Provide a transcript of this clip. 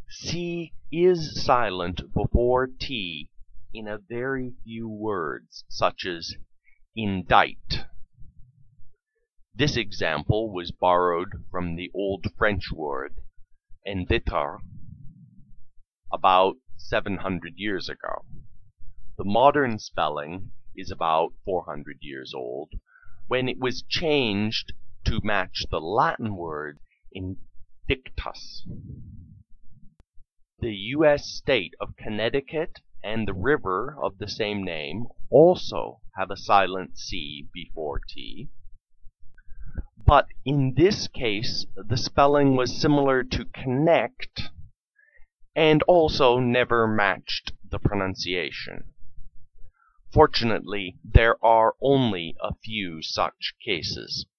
C is silent before T in a very few words, such as indict. This example was borrowed from the Old French word inditre about 700 years ago. The modern spelling is about 400 years old, when it was changed to match the Latin word indictus. The U.S. state of Connecticut and the river of the same name also have a silent C before T. But in this case, the spelling was similar to connect and also never matched the pronunciation. Fortunately, there are only a few such cases.